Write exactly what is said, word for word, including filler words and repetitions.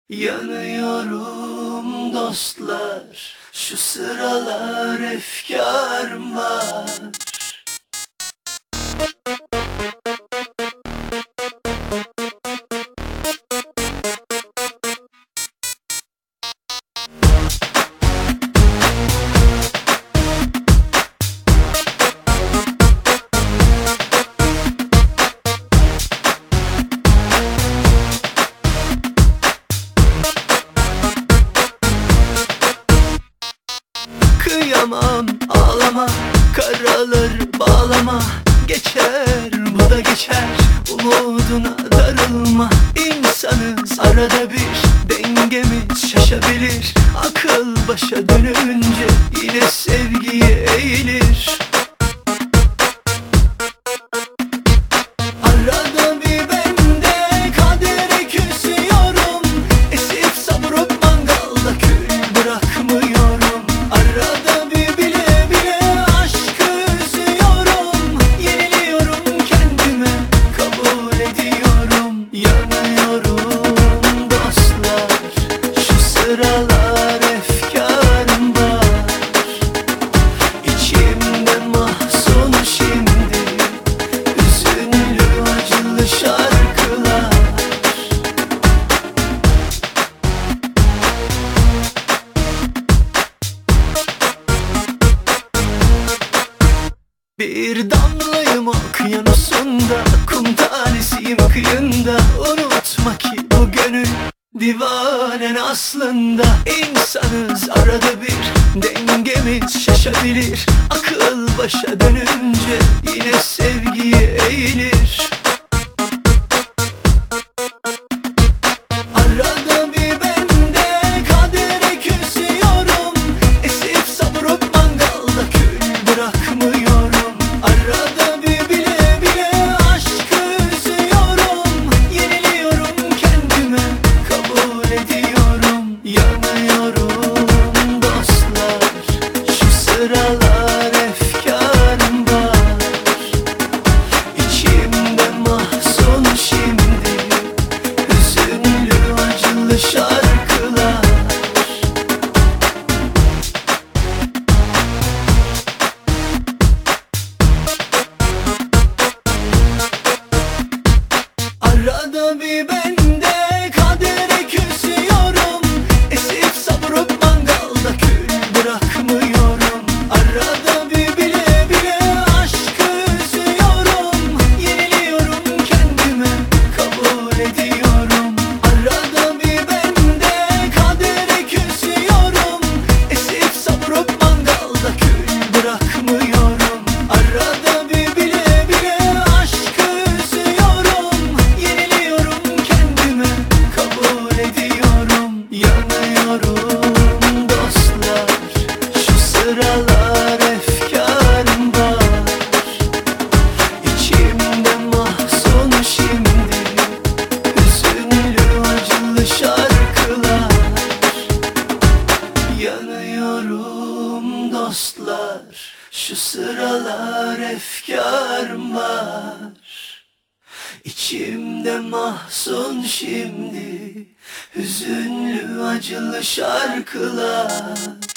Yanıyorum dostlar, şu sıralar efkarım var. Kıyamam, ağlama, karaları bağlama. Geçer, bu da geçer, umuduna darılma. İnsanız, arada bir dengemiz şaşabilir. Akıl başa dönünce yine sevgiye eğilir. Arada bir ben de kadere küsüyorum. Esip savurup mangalda kül bırakmıyorum. Arada bir bile bile aşkı üzüyorum. Yeniliyorum kendime, kabul ediyorum. Yanıyorum dostlar, şu sıralar efkarım var. İçimde mahzun şimdi, hüzünlü acılı şarkılar. Bir damlayım okyanusunda, kum tanesiyim kıyında. Unutma ki bu gönül divanen aslında. İnsanız, arada bir dengemiz şaşabilir. Akıl başa dönünce yine sevgiye eğilir. Arada bir ben de kadere küsüyorum. Esip savurup mangalda kül bırakmıyorum. Arada bir bile bile aşkı üzüyorum. Yeniliyorum kendime, kabul ediyorum. Yanıyorum dostlar, şu sıralar efkarım var. İçimde mahzun şimdi, hüzünlü acılı şarkılar. Arada bir ben de kadere küsüyorum. Esip savurup mangalda kül bırakmıyorum. Arada bir bile bile aşkı üzüyorum. Yeniliyorum kendime, kabul ediyorum. Arada bir ben de kadere küsüyorum. Esip savurup mangalda kül bırakmıyorum. Arada bir bile bile aşkı üzüyorum. Yeniliyorum kendime, kabul ediyorum. Yanıyorum dostlar, şu sıralar efkarım var. İçimde mahzun şimdi, hüzünlü acılı şarkılar. Yanıyorum dostlar, şu sıralar efkarım var. İçimde mahzun şimdi, hüzünlü acılı şarkılar.